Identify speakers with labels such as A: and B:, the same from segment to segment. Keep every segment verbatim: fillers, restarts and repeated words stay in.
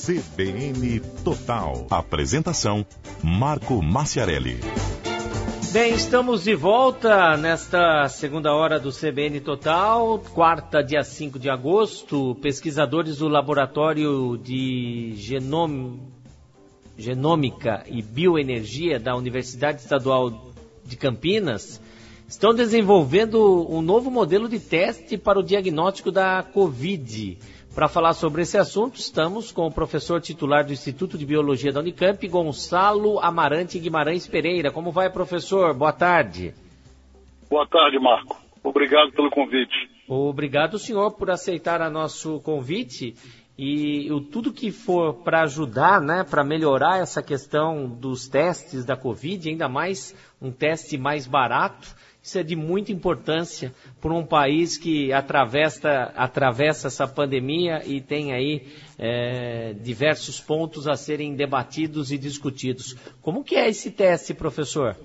A: C B N Total. Apresentação, Marco Maciarelli.
B: Bem, estamos de volta nesta segunda hora do C B N Total, quarta, dia cinco de agosto. Pesquisadores do Laboratório de Genom... Genômica e Bioenergia da Universidade Estadual de Campinas estão desenvolvendo um novo modelo de teste para o diagnóstico da Covid. Para falar sobre esse assunto, estamos com o professor titular do Instituto de Biologia da Unicamp, Gonçalo Amarante Guimarães Pereira. Como vai, professor? Boa tarde.
C: Boa tarde, Marco. Obrigado pelo convite.
B: Obrigado, senhor, por aceitar o nosso convite. E o, tudo que for para ajudar, né, para melhorar essa questão dos testes da Covid, ainda mais um teste mais barato, isso é de muita importância para um país que atravessa, atravessa essa pandemia e tem aí é, diversos pontos a serem debatidos e discutidos. Como que é esse teste, professor?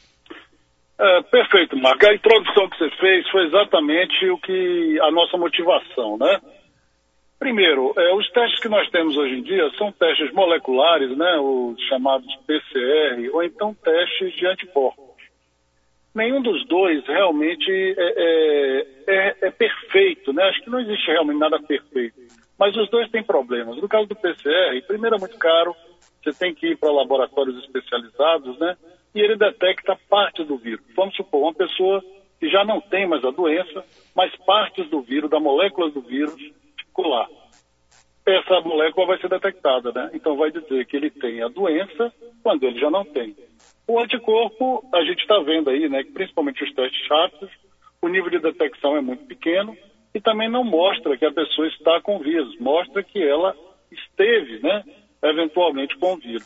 C: É, perfeito, Marco. A introdução que você fez foi exatamente o que a nossa motivação, né? Primeiro, é, os testes que nós temos hoje em dia são testes moleculares, né, os chamados P C R, ou então testes de anticorpos. Nenhum dos dois realmente é, é, é, é perfeito, né? Acho que não existe realmente nada perfeito. Mas os dois têm problemas. No caso do P C R, primeiro é muito caro, você tem que ir para laboratórios especializados, né? E ele detecta parte do vírus. Vamos supor, uma pessoa que já não tem mais a doença, mas partes do vírus, da molécula do vírus, ficou lá. Essa molécula vai ser detectada, né? Então vai dizer que ele tem a doença quando ele já não tem. O anticorpo, a gente está vendo aí, né, que principalmente os testes rápidos, o nível de detecção é muito pequeno e também não mostra que a pessoa está com o vírus, mostra que ela esteve, né, eventualmente com o vírus.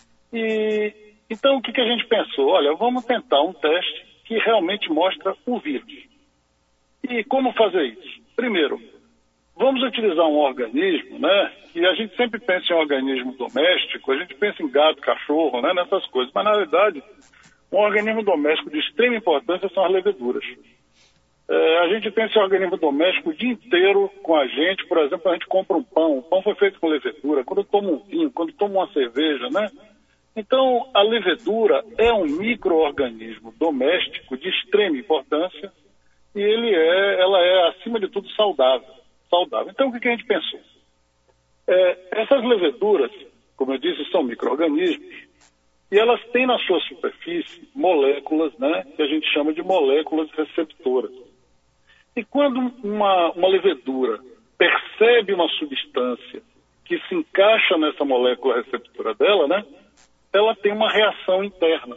C: E então o que, que a gente pensou? Olha, vamos tentar um teste que realmente mostra o vírus. E como fazer isso? Primeiro, vamos utilizar um organismo, né? E a gente sempre pensa em um organismo doméstico, a gente pensa em gato, cachorro, né? Nessas coisas. Mas, na realidade, um organismo doméstico de extrema importância são as leveduras. É, a gente pensa em um organismo doméstico o dia inteiro com a gente. Por exemplo, a gente compra um pão. O pão foi feito com levedura. Quando toma um vinho, quando toma uma cerveja, né? Então, a levedura é um micro-organismo doméstico de extrema importância e ele é, ela é, acima de tudo, saudável. saudável. Então, o que a gente pensou? É, essas leveduras, como eu disse, são micro-organismos e elas têm na sua superfície moléculas, né, que a gente chama de moléculas receptoras. E quando uma, uma levedura percebe uma substância que se encaixa nessa molécula receptora dela, né, ela tem uma reação interna.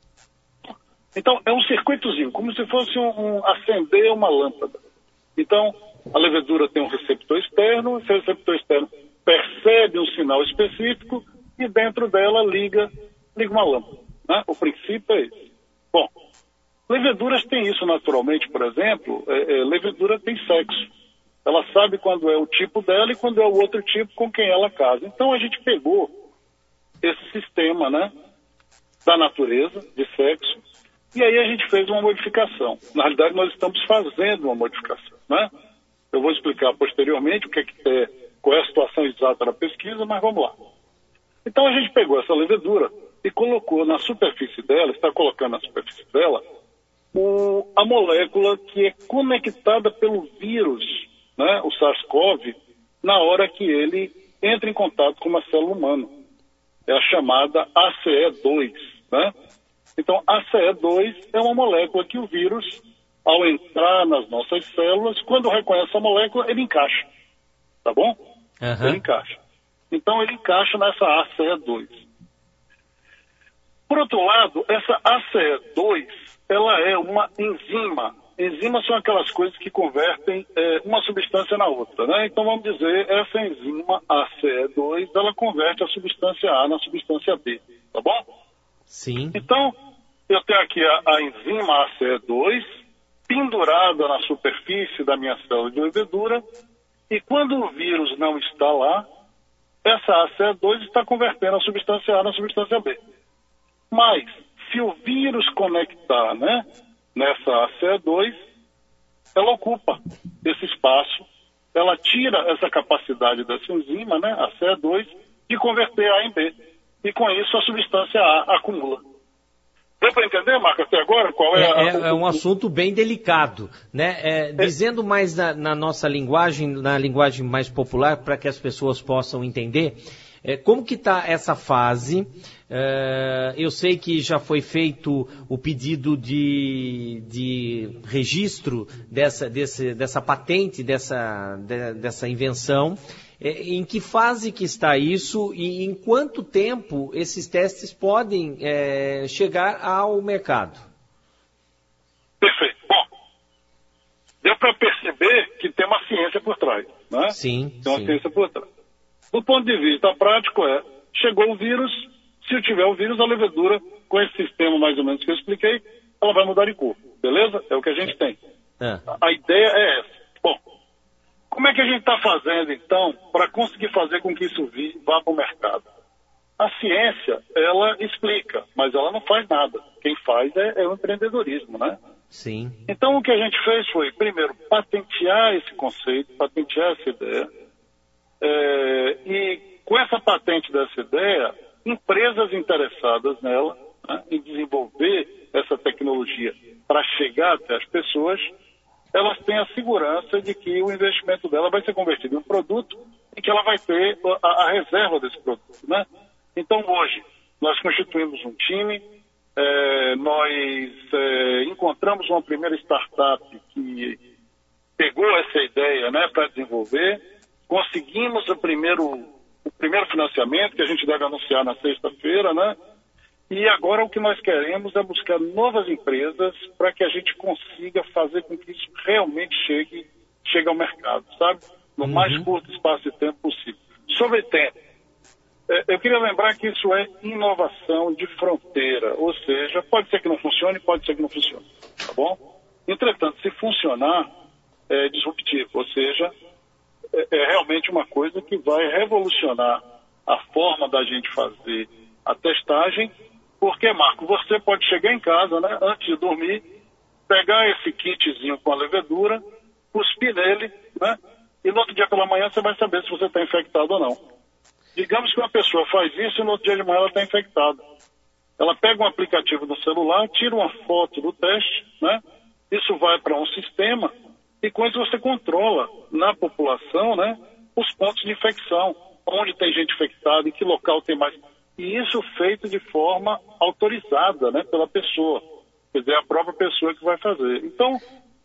C: Então, é um circuitozinho, como se fosse um, um acender uma lâmpada. Então, a levedura tem um receptor externo, esse receptor externo percebe um sinal específico e dentro dela liga, liga uma lâmpada, né? O princípio é esse. Bom, leveduras têm isso naturalmente, por exemplo, é, é, levedura tem sexo. Ela sabe quando é o tipo dela e quando é o outro tipo com quem ela casa. Então a gente pegou esse sistema, né, da natureza, de sexo, e aí a gente fez uma modificação. Na realidade, nós estamos fazendo uma modificação, né? Eu vou explicar posteriormente o que é, que é, qual é a situação exata da pesquisa, mas vamos lá. Então a gente pegou essa levedura e colocou na superfície dela, está colocando na superfície dela, o, a molécula que é conectada pelo vírus, né, o SARS-CoV, na hora que ele entra em contato com uma célula humana. É a chamada A C E dois, né? Então, A C E dois é uma molécula que o vírus, ao entrar nas nossas células, quando reconhece a molécula, ele encaixa. Tá bom? Uhum. Ele encaixa. Então, ele encaixa nessa A C E dois. Por outro lado, essa A C E dois, ela é uma enzima. Enzimas são aquelas coisas que convertem é, uma substância na outra, né? Então, vamos dizer, essa enzima A C E dois, ela converte a substância A na substância B. Tá bom?
B: Sim.
C: Então, eu tenho aqui a, a enzima A C E dois pendurada na superfície da minha célula de levedura e quando o vírus não está lá, essa A C E dois está convertendo a substância A na substância B. Mas, se o vírus conectar, né, nessa A C E dois, ela ocupa esse espaço, ela tira essa capacidade dessa enzima, né, A C E dois, de converter A em B. E com isso a substância A acumula. Deu para entender, Marco, até agora? Qual é,
B: é,
C: a...
B: é, é um assunto bem delicado, né? É, é. Dizendo mais na, na nossa linguagem, na linguagem mais popular, para que as pessoas possam entender, é, como que está essa fase? É, eu sei que já foi feito o pedido de, de registro dessa, desse, dessa patente, dessa, de, dessa invenção. Em que fase que está isso e em quanto tempo esses testes podem é, chegar ao mercado?
C: Perfeito. Bom, deu para perceber que tem uma ciência por trás, né?
B: Sim,
C: Tem uma
B: sim.
C: ciência por trás. Do ponto de vista prático é, chegou o vírus, se tiver o vírus, a levedura, com esse sistema mais ou menos que eu expliquei, ela vai mudar de cor, beleza? É o que a gente tem.
B: É.
C: A ideia é essa. Bom, como é que a gente está fazendo, então, para conseguir fazer com que isso vá para o mercado? A ciência, ela explica, mas ela não faz nada. Quem faz é, é o empreendedorismo, né?
B: Sim.
C: Então, o que a gente fez foi, primeiro, patentear esse conceito, patentear essa ideia, é, e com essa patente dessa ideia, empresas interessadas nela, né, em desenvolver essa tecnologia para chegar até as pessoas, elas têm a segurança de que o investimento dela vai ser convertido em um produto e que ela vai ter a, a reserva desse produto, né? Então, hoje, nós constituímos um time, é, nós é, encontramos uma primeira startup que pegou essa ideia, né, para desenvolver, conseguimos o primeiro, o primeiro financiamento, que a gente deve anunciar na sexta-feira, né? E agora o que nós queremos é buscar novas empresas para que a gente consiga fazer com que isso realmente chegue, chegue ao mercado, sabe? No uhum. mais curto espaço de tempo possível. Sobre tempo, eu queria lembrar que isso é inovação de fronteira, ou seja, pode ser que não funcione, pode ser que não funcione, tá bom? Entretanto, se funcionar, é disruptivo, ou seja, é, é realmente uma coisa que vai revolucionar a forma da gente fazer a testagem. Porque, Marco, você pode chegar em casa, né, antes de dormir, pegar esse kitzinho com a levedura, cuspir nele, né, e no outro dia pela manhã você vai saber se você está infectado ou não. Digamos que uma pessoa faz isso e no outro dia de manhã ela está infectada. Ela pega um aplicativo no celular, tira uma foto do teste, né, isso vai para um sistema e com isso você controla na população, né, os pontos de infecção, onde tem gente infectada, em que local tem mais... E isso feito de forma autorizada, né, pela pessoa. Quer dizer, a própria pessoa que vai fazer. Então,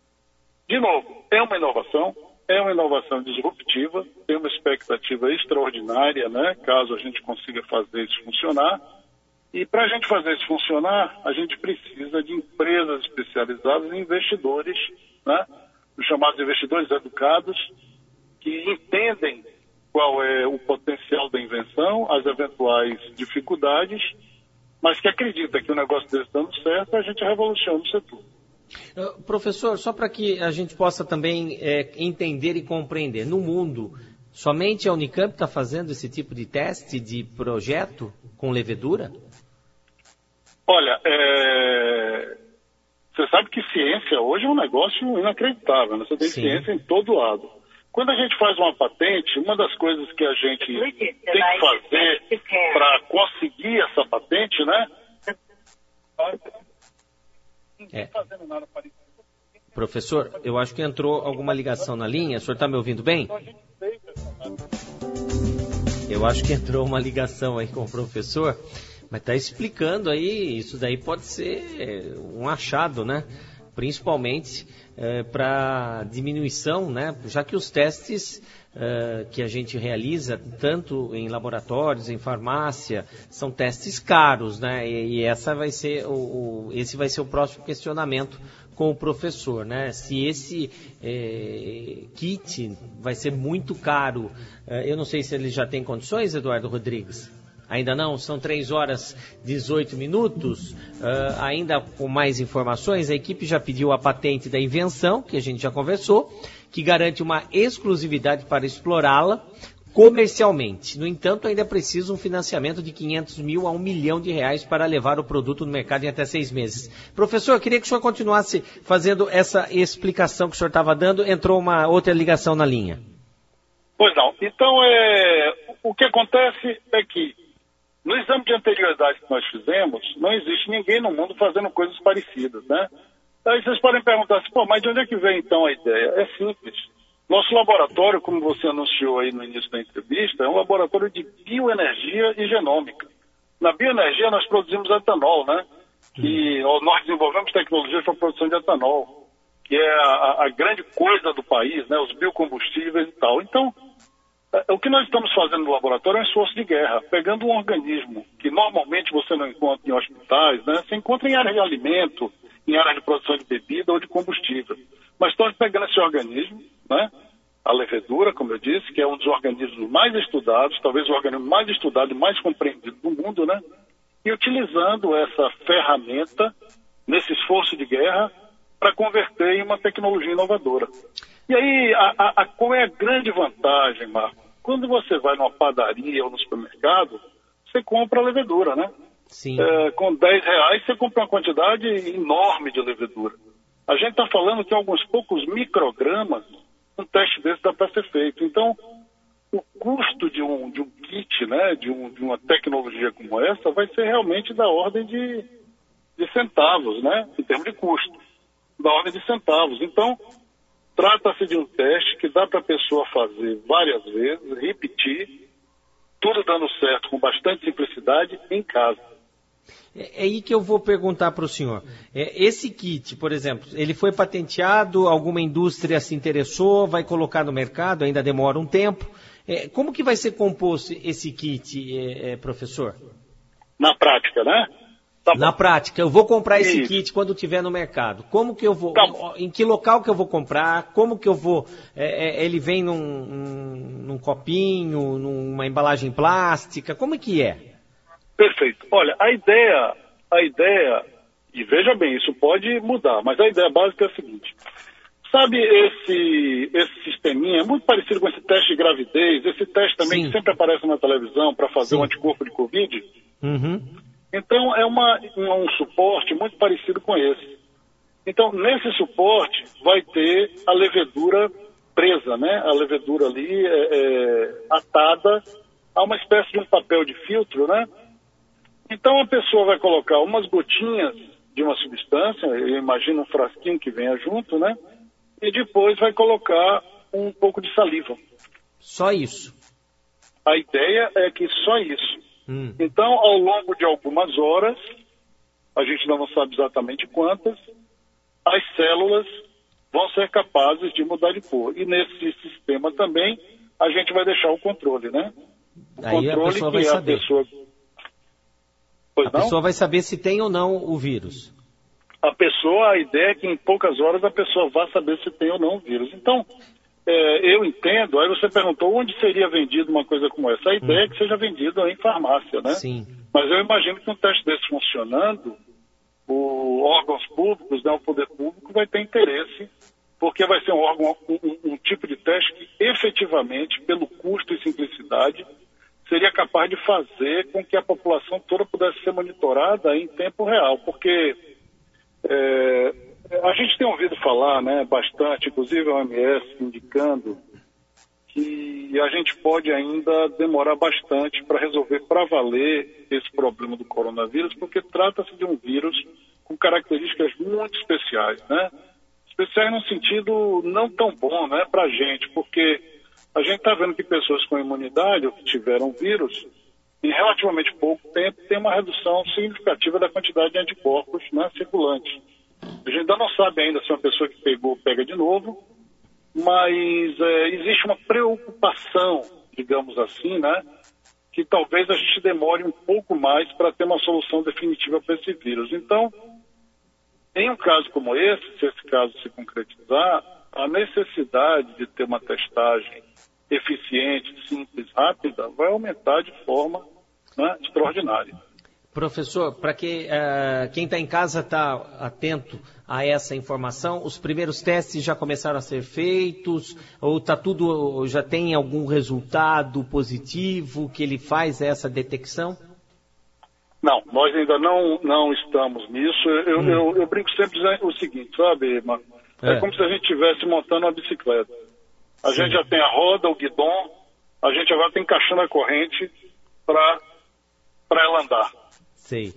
C: de novo, é uma inovação, é uma inovação disruptiva, tem uma expectativa extraordinária, né, caso a gente consiga fazer isso funcionar. E para a gente fazer isso funcionar, a gente precisa de empresas especializadas e investidores, né, os chamados investidores educados, que entendem qual é o potencial da invenção, as eventuais dificuldades, mas que acredita que o negócio desse dando certo, a gente revoluciona o setor.
B: Uh, professor, só para que a gente possa também é, entender e compreender, no mundo, somente a Unicamp está fazendo esse tipo de teste, de projeto com levedura?
C: Olha, é... você sabe que ciência hoje é um negócio inacreditável, né? Você tem Sim. ciência em todo lado. Quando a gente faz uma patente, uma das coisas que a gente tem que fazer para conseguir essa patente, né?
B: É. Professor, eu acho que entrou alguma ligação na linha. O senhor está me ouvindo bem? Eu acho que entrou uma ligação aí com o professor, mas está explicando aí, isso daí pode ser um achado, né? Principalmente é, para diminuição, né? Já que os testes é, que a gente realiza, tanto em laboratórios, em farmácia, são testes caros, né? E, e essa vai ser o, o, esse vai ser o próximo questionamento com o professor, né? Se esse é, kit vai ser muito caro, é, eu não sei se ele já tem condições, Eduardo Rodrigues. Ainda não? São três horas e dezoito minutos. Uh, ainda com mais informações, a equipe já pediu a patente da invenção, que a gente já conversou, que garante uma exclusividade para explorá-la comercialmente. No entanto, ainda precisa um financiamento de quinhentos mil a um milhão de reais para levar o produto no mercado em até seis meses. Professor, eu queria que o senhor continuasse fazendo essa explicação que o senhor estava dando. Entrou uma outra ligação na linha.
C: Pois não. Então, é... o que acontece é que, no exame de anterioridade que nós fizemos, não existe ninguém no mundo fazendo coisas parecidas, né? Aí vocês podem perguntar assim, pô, mas de onde é que vem então a ideia? É simples. Nosso laboratório, como você anunciou aí no início da entrevista, é um laboratório de bioenergia e genômica. Na bioenergia nós produzimos etanol, né? E nós desenvolvemos tecnologias para a produção de etanol, que é a, a grande coisa do país, né? Os biocombustíveis e tal. Então, o que nós estamos fazendo no laboratório é um esforço de guerra, pegando um organismo que normalmente você não encontra em hospitais, né? Você encontra em área de alimento, em área de produção de bebida ou de combustível. Mas estamos pegando esse organismo, né? A levedura, como eu disse, que é um dos organismos mais estudados, talvez o organismo mais estudado e mais compreendido do mundo, né? E utilizando essa ferramenta, nesse esforço de guerra, para converter em uma tecnologia inovadora. E aí, a, a, a, qual é a grande vantagem, Marco? Quando você vai numa padaria ou no supermercado, você compra a levedura, né?
B: Sim.
C: É, com dez reais você compra uma quantidade enorme de levedura. A gente está falando que alguns poucos microgramas, um teste desse dá para ser feito. Então, o custo de um, de um kit, né, de, um, de uma tecnologia como essa, vai ser realmente da ordem de, de centavos, né, em termos de custo, da ordem de centavos. Então, trata-se de um teste que dá para a pessoa fazer várias vezes, repetir, tudo dando certo, com bastante simplicidade, em casa.
B: É aí que eu vou perguntar para o senhor. É, esse kit, por exemplo, ele foi patenteado, alguma indústria se interessou, vai colocar no mercado, ainda demora um tempo. É, como que vai ser composto esse kit, é, é, professor?
C: Na prática, né? Tá
B: Na prática, eu vou comprar esse
C: Isso.
B: kit quando tiver no mercado. Como que eu vou?
C: Tá.
B: Em que local que eu vou comprar? Como que eu vou? É, é, ele vem num, num, num copinho, numa embalagem plástica? Como é que é?
C: Perfeito. Olha, a ideia, a ideia, e veja bem, isso pode mudar, mas a ideia básica é a seguinte. Sabe esse, esse sisteminha, é muito parecido com esse teste de gravidez, esse teste também
B: Sim.
C: que sempre aparece na televisão para fazer
B: Sim.
C: um anticorpo de Covid?
B: Uhum.
C: Então, é uma, um, um suporte muito parecido com esse. Então, nesse suporte, vai ter a levedura presa, né? A levedura ali é, é, atada a uma espécie de um papel de filtro, né? Então, a pessoa vai colocar umas gotinhas de uma substância, eu imagino um frasquinho que venha junto, né? E depois vai colocar um pouco de saliva.
B: Só isso?
C: A ideia é que só isso.
B: Hum.
C: Então, ao longo de algumas horas, a gente não sabe exatamente quantas, as células vão ser capazes de mudar de cor. E nesse sistema também, a gente vai deixar o controle, né? O
B: Aí a
C: controle
B: pessoa
C: que
B: vai
C: é a
B: saber.
C: pessoa... Pois
B: A
C: não?
B: pessoa vai saber se tem ou não o vírus.
C: A pessoa, a ideia é que em poucas horas a pessoa vá saber se tem ou não o vírus. Então, é, eu entendo, aí você perguntou onde seria vendido uma coisa como essa. A ideia hum. é que seja vendido em farmácia, né?
B: Sim.
C: Mas eu imagino que um teste desse funcionando, os órgãos públicos, né, o poder público vai ter interesse, porque vai ser um órgão, um, um tipo de teste que efetivamente, pelo custo e simplicidade, seria capaz de fazer com que a população toda pudesse ser monitorada em tempo real, porque é, a gente tem ouvido falar, né, bastante, inclusive a O M S indicando que a gente pode ainda demorar bastante para resolver para valer esse problema do coronavírus, porque trata-se de um vírus com características muito especiais, né? Especiais no sentido não tão bom, né, para a gente, porque a gente está vendo que pessoas com imunidade ou que tiveram vírus, em relativamente pouco tempo, tem uma redução significativa da quantidade de anticorpos, né, circulantes. A gente ainda não sabe ainda se uma pessoa que pegou, pega de novo, mas é, existe uma preocupação, digamos assim, né, que talvez a gente demore um pouco mais para ter uma solução definitiva para esse vírus. Então, em um caso como esse, se esse caso se concretizar, a necessidade de ter uma testagem eficiente, simples, rápida, vai aumentar de forma, né, extraordinária.
B: Professor, para que uh, quem está em casa está atento a essa informação, os primeiros testes já começaram a ser feitos, ou tá tudo, já tem algum resultado positivo que ele faz essa detecção?
C: Não, nós ainda não, não estamos nisso. Eu, hum. eu, eu brinco sempre dizendo o seguinte, sabe, Marco? É. é como se a gente estivesse montando uma bicicleta. A Sim. gente já tem a roda, o guidão, A gente agora está encaixando a corrente para ela andar.
B: Sei.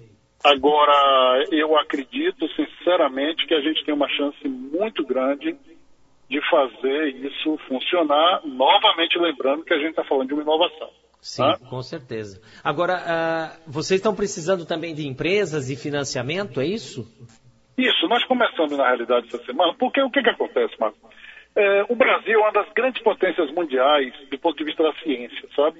C: Agora, eu acredito, sinceramente, que a gente tem uma chance muito grande de fazer isso funcionar, novamente lembrando que a gente está falando de uma inovação.
B: Sim,
C: tá?
B: Com certeza. Agora, uh, vocês estão precisando também de empresas e financiamento, é isso?
C: Isso, nós começamos na realidade essa semana, porque o que, que acontece, Marcos? É, o Brasil é uma das grandes potências mundiais do ponto de vista da ciência, sabe?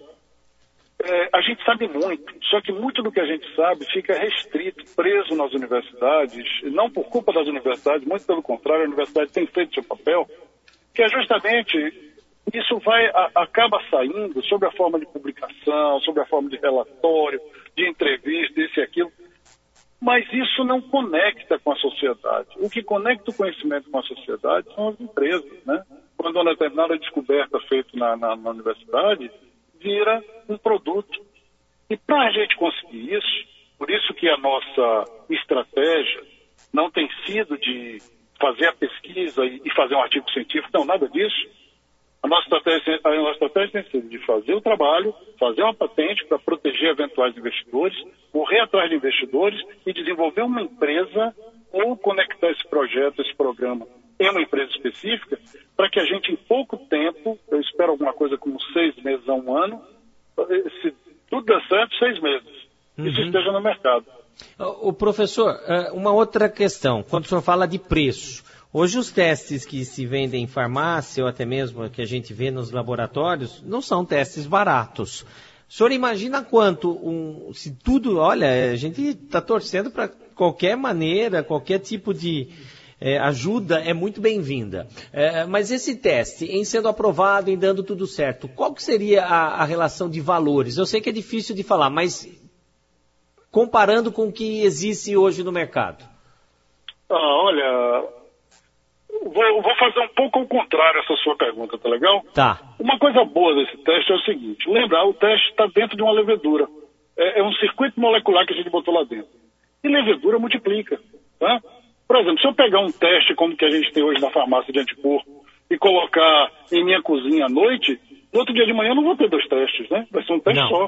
C: É, a gente sabe muito, só que muito do que a gente sabe fica restrito, preso nas universidades, não por culpa das universidades, muito pelo contrário, a universidade tem feito seu papel, que é justamente, isso vai, a, acaba saindo sob a forma de publicação, sob a forma de relatório, de entrevista, isso e aquilo, mas isso não conecta com a sociedade. O que conecta o conhecimento com a sociedade são as empresas, né? Quando uma determinada descoberta feita na, na, na universidade vira um produto. E para a gente conseguir isso, por isso que a nossa estratégia não tem sido de fazer a pesquisa e, e fazer um artigo científico, não, nada disso. A nossa estratégia, a nossa estratégia tem sido de fazer o trabalho, fazer uma patente para proteger eventuais investidores, correr atrás de investidores e desenvolver uma empresa ou conectar esse projeto, esse programa em uma empresa específica, para que a gente em pouco tempo, eu espero alguma coisa como seis meses a um ano, se tudo der certo, seis meses, uhum. isso esteja no mercado.
B: O professor, uma outra questão, quando o senhor fala de preço, hoje os testes que se vendem em farmácia ou até mesmo que a gente vê nos laboratórios, não são testes baratos. O senhor imagina quanto, um, se tudo, olha, a gente está torcendo para qualquer maneira, qualquer tipo de é, ajuda é muito bem-vinda. É, mas esse teste, em sendo aprovado, em dando tudo certo, qual que seria a, a relação de valores? Eu sei que é difícil de falar, mas comparando com o que existe hoje no mercado.
C: Ah, olha, vou, vou fazer um pouco ao contrário essa sua pergunta, tá legal?
B: Tá.
C: Uma coisa boa desse teste é o seguinte, lembrar, o teste está dentro de uma levedura. É, é um circuito molecular que a gente botou lá dentro. E levedura multiplica, tá? Por exemplo, se eu pegar um teste como que a gente tem hoje na farmácia de anticorpo e colocar em minha cozinha à noite, no outro dia de manhã eu não vou ter dois testes, né? Vai ser um teste
B: não.
C: só.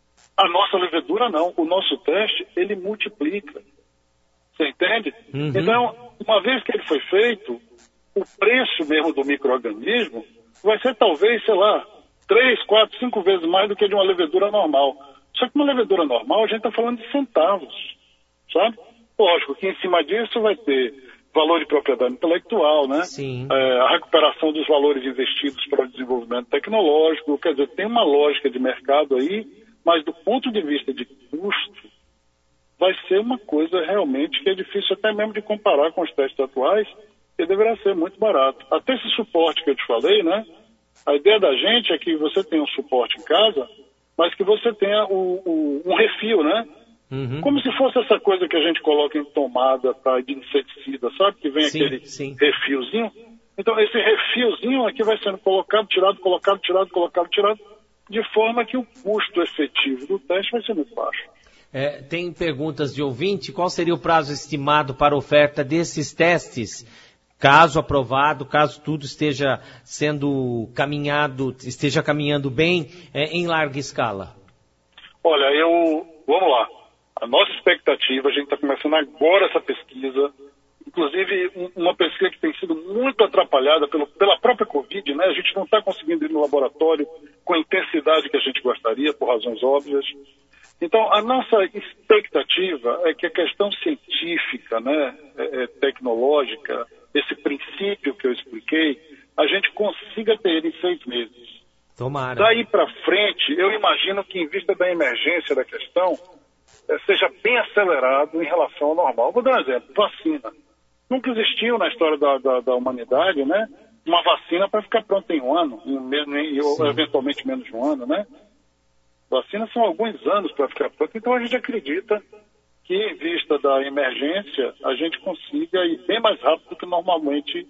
C: A nossa levedura não. O nosso teste, ele multiplica. Você entende?
B: Uhum.
C: Então, uma vez que ele foi feito, o preço mesmo do micro-organismo vai ser talvez, sei lá, três, quatro, cinco vezes mais do que de uma levedura normal. Só que uma levedura normal, a gente está falando de centavos, sabe? Lógico que em cima disso vai ter valor de propriedade intelectual, né?
B: Sim.
C: É, a recuperação dos valores investidos para o desenvolvimento tecnológico, quer dizer, tem uma lógica de mercado aí, mas do ponto de vista de custo, vai ser uma coisa realmente que é difícil até mesmo de comparar com os testes atuais, que deverá ser muito barato. Até esse suporte que eu te falei, né? A ideia da gente é que você tenha um suporte em casa, mas que você tenha o, o, um refil, né?
B: Uhum.
C: Como se fosse essa coisa que a gente coloca em tomada para de inseticida, sabe? Que vem
B: sim,
C: aquele
B: sim.
C: refilzinho. Então, esse refilzinho aqui vai sendo colocado, tirado, colocado, tirado, colocado, tirado, de forma que o custo efetivo do teste vai ser muito baixo.
B: É, tem perguntas de ouvinte. Qual seria o prazo estimado para a oferta desses testes? Caso aprovado, caso tudo esteja sendo caminhado, esteja caminhando bem, é, em larga escala?
C: Olha, eu... Vamos lá. A nossa expectativa, a gente está começando agora essa pesquisa, inclusive uma pesquisa que tem sido muito atrapalhada pelo, pela própria Covid, né? A gente não está conseguindo ir no laboratório com a intensidade que a gente gostaria, por razões óbvias. Então, a nossa expectativa é que a questão científica, né, é, é, tecnológica, esse princípio que eu expliquei, a gente consiga ter em seis meses.
B: Tomara.
C: Daí para frente, eu imagino que em vista da emergência da questão, seja bem acelerado em relação ao normal. Vou dar um exemplo, vacina. Nunca existiu na história da, da, da humanidade, né, uma vacina para ficar pronta em um ano, em, em, ou eventualmente menos de um ano, né? Vacinas são alguns anos para ficar pronta, então a gente acredita que em vista da emergência, a gente consiga ir bem mais rápido do que normalmente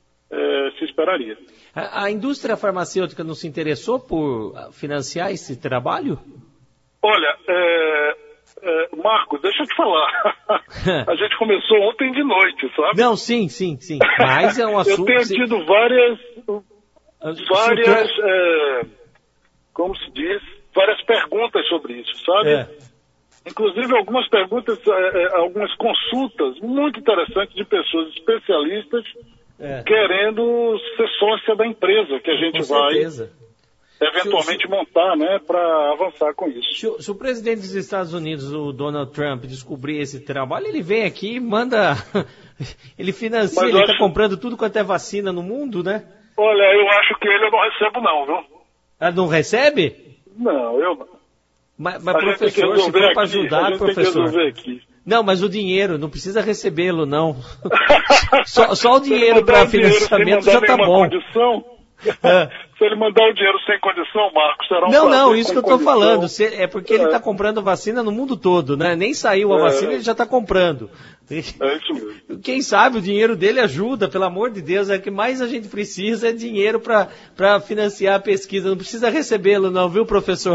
C: eh, se esperaria.
B: A, a indústria farmacêutica não se interessou por financiar esse trabalho?
C: Olha, é... É, Marco, deixa eu te falar. A gente começou ontem de noite, sabe?
B: Não, sim, sim, sim. Mas é um assunto...
C: Eu tenho tido várias... várias... É, como se diz, várias perguntas sobre isso, sabe?
B: É.
C: Inclusive algumas perguntas, é, algumas consultas muito interessantes de pessoas especialistas é. querendo ser sócia da empresa que a gente
B: com
C: vai
B: certeza.
C: eventualmente se, montar, né, para avançar com isso.
B: Se, se o presidente dos Estados Unidos, o Donald Trump, descobrir esse trabalho, ele vem aqui e manda, ele financia, Mas ele está acho... comprando tudo quanto é vacina no mundo, né?
C: Olha, eu acho que ele eu não recebo não, viu?
B: Ah, não recebe?
C: Não, eu não.
B: Mas, mas professor, se for para ajudar, professor. Não, mas o dinheiro, não precisa recebê-lo, não. só, só o dinheiro para financiamento já tá bom.
C: É. Se ele mandar o dinheiro sem condição, Marcos, será um
B: Não, não, isso que eu estou
C: condição.
B: falando. Se, é porque é. ele está comprando vacina no mundo todo, né? Nem saiu a é. vacina, ele já está comprando.
C: É isso mesmo.
B: Quem sabe o dinheiro dele ajuda, pelo amor de Deus. É que mais a gente precisa é dinheiro para financiar a pesquisa. Não precisa recebê-lo, não, viu, professor?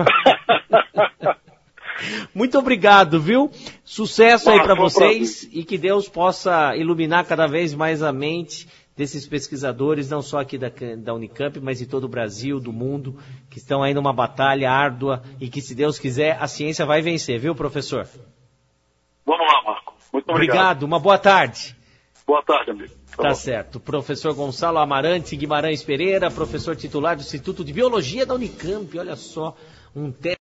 B: Muito obrigado, viu? Sucesso aí para vocês e que Deus possa iluminar cada vez mais a mente desses pesquisadores, não só aqui da, da Unicamp, mas de todo o Brasil, do mundo, que estão aí numa batalha árdua e que, se Deus quiser, a ciência vai vencer, viu, professor?
C: Vamos lá, Marco. Muito obrigado.
B: Obrigado, uma boa tarde.
C: Boa tarde, amigo.
B: Tá, tá certo. Professor Gonçalo Amarante Guimarães Pereira, professor titular do Instituto de Biologia da Unicamp, olha só, um teste